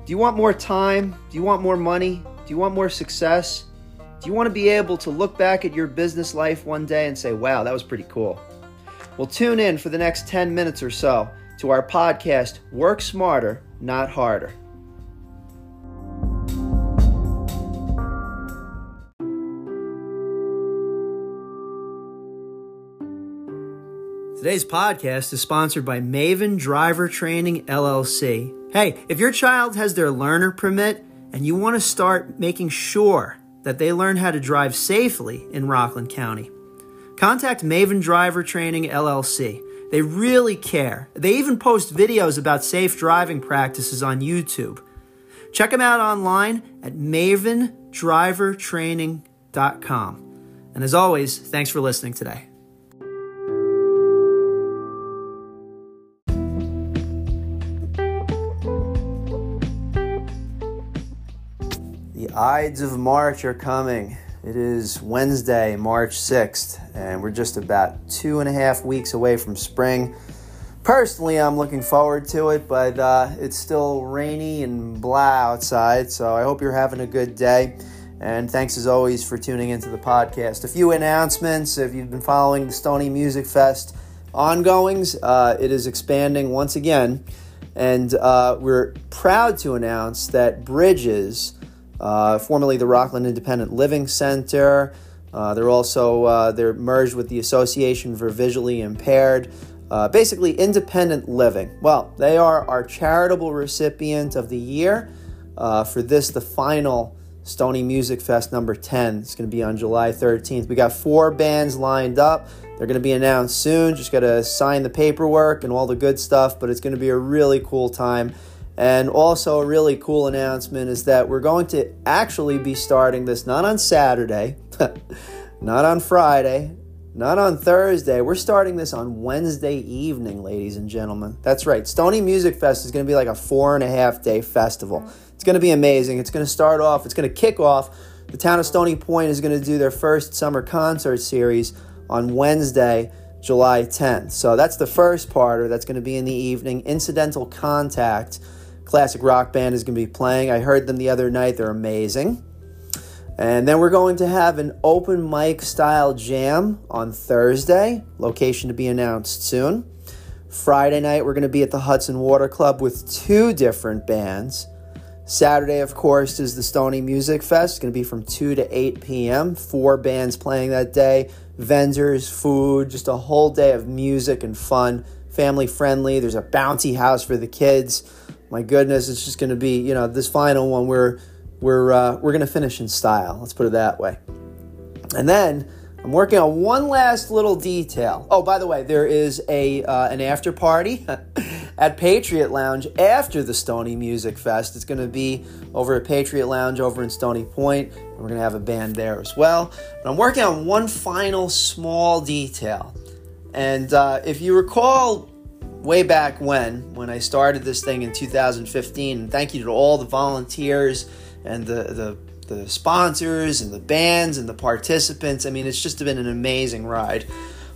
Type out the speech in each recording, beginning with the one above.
Do you want more time? Do you want more money? Do you want more success? Do you want to be able to look back at your business life one day and say, wow, that was pretty cool? Well, tune in for the next 10 minutes or so to our podcast, Work Smarter, Not Harder. Today's podcast is sponsored by Maven Driver Training, LLC. Hey, if your child has their learner permit and you want to start making sure that they learn how to drive safely in Rockland County, contact Maven Driver Training, LLC. They really care. They even post videos about safe driving practices on YouTube. Check them out online at mavendrivertraining.com. And as always, thanks for listening today. The Ides of March are coming. It is Wednesday, March 6th, and we're just about 2.5 weeks away from spring. Personally, I'm looking forward to it, but it's still rainy and blah outside, so I hope you're having a good day. And thanks as always for tuning into the podcast. A few announcements. If you've been following the Stony Music Fest ongoings, it is expanding once again, and we're proud to announce that Bridges, formerly the Rockland Independent Living Center. They're merged with the Association for Visually Impaired. Basically, independent living. Well, they are our charitable recipient of the year for this, the final Stony Music Fest number 10. It's going to be on July 13th. We got 4 bands lined up. They're going to be announced soon. Just got to sign the paperwork and all the good stuff, but it's going to be a really cool time. And also a really cool announcement is that we're going to actually be starting this not on Saturday, not on Friday, not on Thursday. We're starting this on Wednesday evening, ladies and gentlemen. That's right. Stony Music Fest is going to be like a 4.5-day festival. It's going to be amazing. It's going to kick off. The town of Stony Point is going to do their first summer concert series on Wednesday, July 10th. So that's the first part, that's going to be in the evening. Incidental Contact classic rock band is going to be playing. I heard them the other night. They're amazing. And then we're going to have an open mic style jam on Thursday. Location to be announced soon. Friday night, we're going to be at the Hudson Water Club with 2 different bands. Saturday, of course, is the Stony Music Fest. It's going to be from 2 to 8 p.m. 4 bands playing that day. Vendors, food, just a whole day of music and fun. Family friendly. There's a bouncy house for the kids. My goodness, it's just going to be, this final one, we're going to finish in style. Let's put it that way. And then I'm working on one last little detail. Oh, by the way, there is an after party at Patriot Lounge after the Stony Music Fest. It's going to be over at Patriot Lounge over in Stony Point. And we're going to have a band there as well. But I'm working on one final small detail. And if you recall, way back when I started this thing in 2015, and thank you to all the volunteers and the sponsors and the bands and the participants. I mean, it's just been an amazing ride.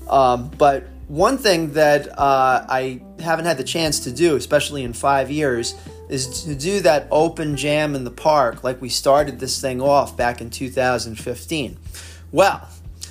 But one thing that I haven't had the chance to do, especially in 5 years, is to do that open jam in the park like we started this thing off back in 2015. Well,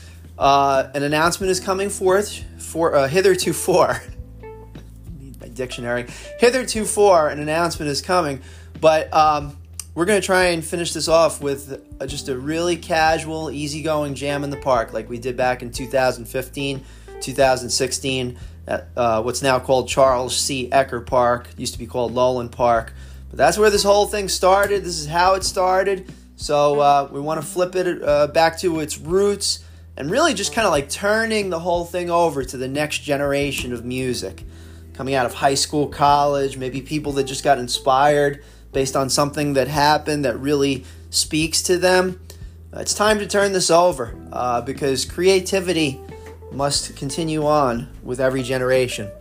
an announcement is coming forth for hithertofore. Dictionary. Hithertofore, an announcement is coming, but we're going to try and finish this off with just a really casual, easygoing jam in the park like we did back in 2015, 2016 at what's now called Charles C. Ecker Park. It used to be called Lowland Park, but that's where this whole thing started. This is how it started, so we want to flip it back to its roots and really just kind of like turning the whole thing over to the next generation of music. Coming out of high school, college, maybe people that just got inspired based on something that happened that really speaks to them. It's time to turn this over because creativity must continue on with every generation.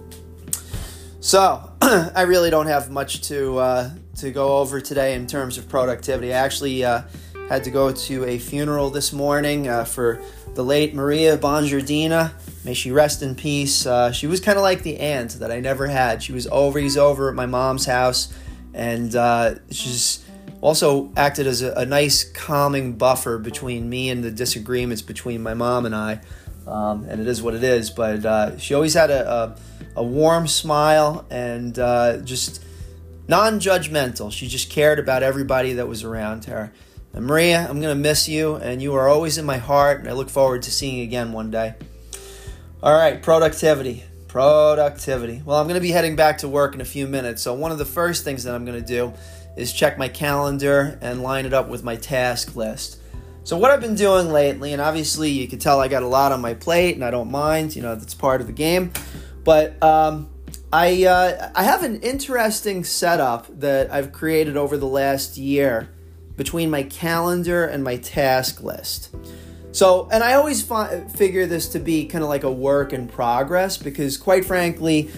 So, I really don't have much to go over today in terms of productivity. I actually had to go to a funeral this morning for the late Maria Bongiardina. May she rest in peace. She was kind of like the aunt that I never had. She was always over at my mom's house, And she's also acted as a nice calming buffer between me and the disagreements between my mom and I. And it is what it is, but she always had a warm smile and just non-judgmental. She just cared about everybody that was around her. And Maria, I'm going to miss you, and you are always in my heart, and I look forward to seeing you again one day. All right, productivity. Well, I'm going to be heading back to work in a few minutes, so one of the first things that I'm going to do is check my calendar and line it up with my task list. So what I've been doing lately, and obviously you can tell I got a lot on my plate, and I don't mind, that's part of the game, but I have an interesting setup that I've created over the last year between my calendar and my task list. So, and I always figure this to be kind of like a work in progress because, quite frankly,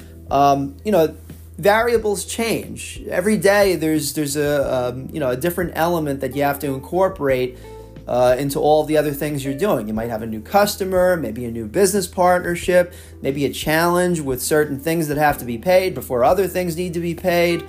variables change. Every day there's a different element that you have to incorporate into all the other things you're doing. You might have a new customer, maybe a new business partnership, maybe a challenge with certain things that have to be paid before other things need to be paid.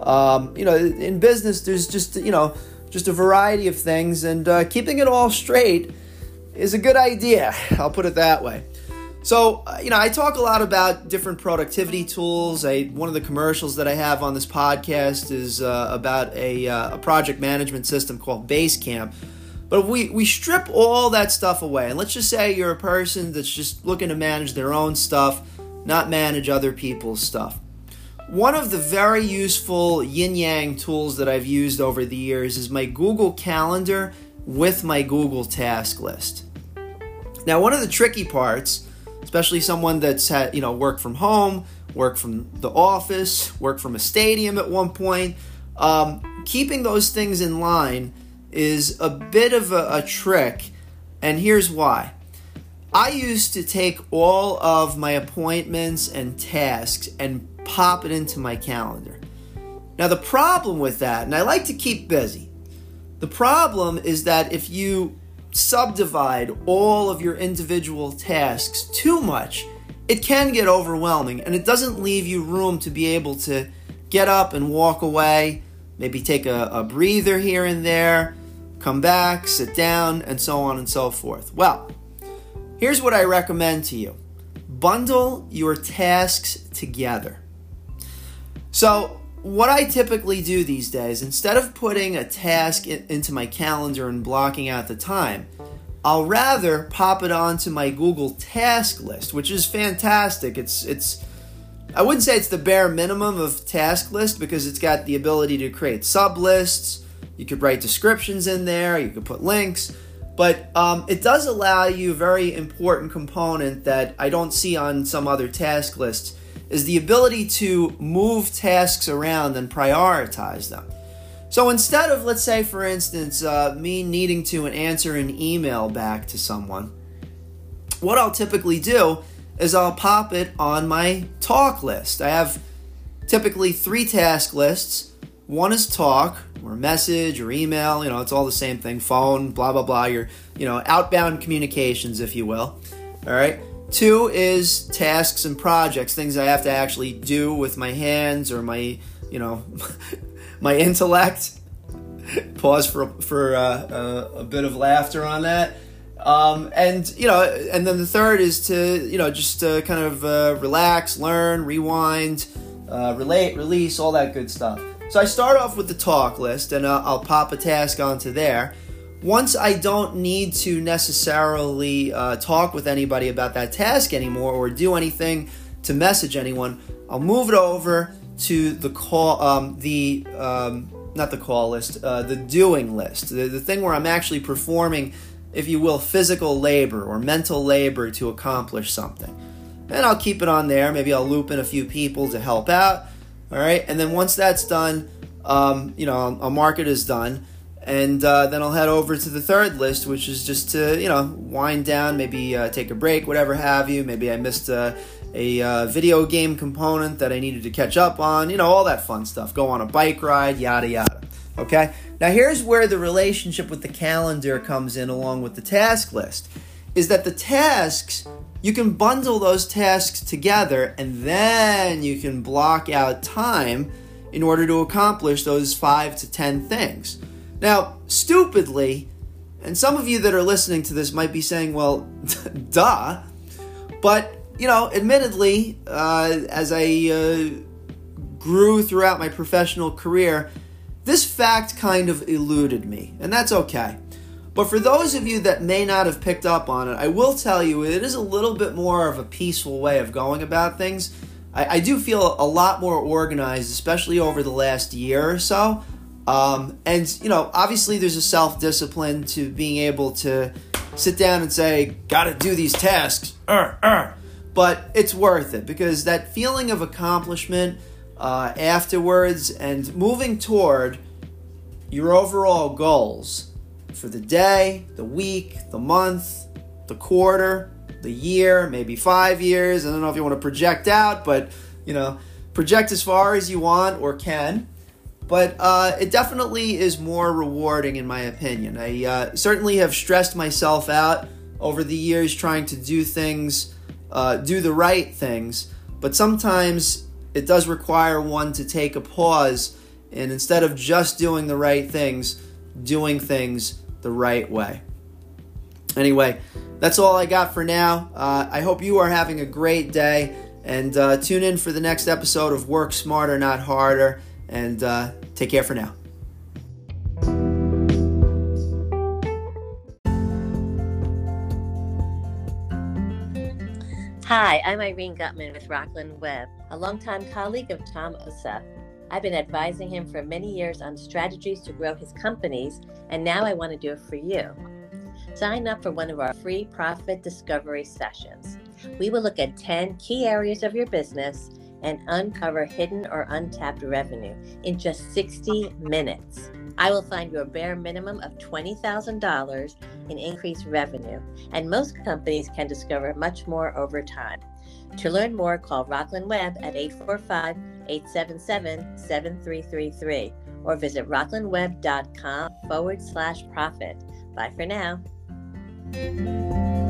In business, there's just a variety of things, and keeping it all straight is a good idea. I'll put it that way. So, I talk a lot about different productivity tools. One of the commercials that I have on this podcast is about a project management system called Basecamp. But if we strip all that stuff away, and let's just say you're a person that's just looking to manage their own stuff, not manage other people's stuff. One of the very useful yin-yang tools that I've used over the years is my Google Calendar with my Google Task List. Now, one of the tricky parts, especially someone that's had, work from home, work from the office, work from a stadium at one point, keeping those things in line is a bit of a trick, and here's why. I used to take all of my appointments and tasks and pop it into my calendar. Now, the problem with that, and I like to keep busy, the problem is that if you subdivide all of your individual tasks too much, it can get overwhelming, and it doesn't leave you room to be able to get up and walk away, maybe take a breather here and there, come back, sit down, and so on and so forth. Well, here's what I recommend to you. Bundle your tasks together. So, what I typically do these days, instead of putting a task into my calendar and blocking out the time, I'll rather pop it onto my Google Task List, which is fantastic. It's I wouldn't say it's the bare minimum of task list because it's got the ability to create sub-lists. You could write descriptions in there. You could put links. But it does allow you a very important component that I don't see on some other task lists is the ability to move tasks around and prioritize them. So instead of, let's say, for instance, me needing to answer an email back to someone, what I'll typically do is I'll pop it on my talk list. I have typically 3 task lists. One is talk, or message, or email. It's all the same thing. Phone, blah, blah, blah. Your, outbound communications, if you will. All right. 2 is tasks and projects, things I have to actually do with my hands or my, my intellect. Pause for a bit of laughter on that. And then the 3rd is to, just kind of relax, learn, rewind, relate, release, all that good stuff. So I start off with the talk list, and I'll pop a task onto there. Once I don't need to necessarily talk with anybody about that task anymore or do anything to message anyone, I'll move it over to the not the call list, the doing list, the thing where I'm actually performing, if you will, physical labor or mental labor to accomplish something. And I'll keep it on there. Maybe I'll loop in a few people to help out. All right, and then once that's done, I'll mark it as done, and then I'll head over to the 3rd list, which is just to, wind down, maybe take a break, whatever have you. Maybe I missed a video game component that I needed to catch up on, all that fun stuff. Go on a bike ride, yada, yada. Okay? Now, here's where the relationship with the calendar comes in along with the task list, is that the tasks, you can bundle those tasks together, and then you can block out time in order to accomplish those 5 to 10 things. Now, stupidly, and some of you that are listening to this might be saying, well, duh, but, admittedly, as I grew throughout my professional career, this fact kind of eluded me, and that's okay. But for those of you that may not have picked up on it, I will tell you it is a little bit more of a peaceful way of going about things. I do feel a lot more organized, especially over the last year or so. And, obviously there's a self-discipline to being able to sit down and say, gotta do these tasks, but it's worth it because that feeling of accomplishment afterwards and moving toward your overall goals for the day, the week, the month, the quarter, the year, maybe 5 years. I don't know if you want to project out, but, project as far as you want or can. But it definitely is more rewarding in my opinion. I certainly have stressed myself out over the years trying to do things, do the right things. But sometimes it does require one to take a pause and instead of just doing the right things, doing things the right way. Anyway, that's all I got for now. I hope you are having a great day, and tune in for the next episode of Work Smarter, Not Harder, and take care for now. Hi, I'm Irene Gutman with Rockland Webb, a longtime colleague of Tom Osef. I've been advising him for many years on strategies to grow his companies, and now I want to do it for you. Sign up for one of our free profit discovery sessions. We will look at 10 key areas of your business and uncover hidden or untapped revenue in just 60 minutes. I will find you a bare minimum of $20,000 in increased revenue, and most companies can discover much more over time. To learn more, call Rockland Webb at 845-877-7333 or visit rocklandwebb.com/profit. Bye for now.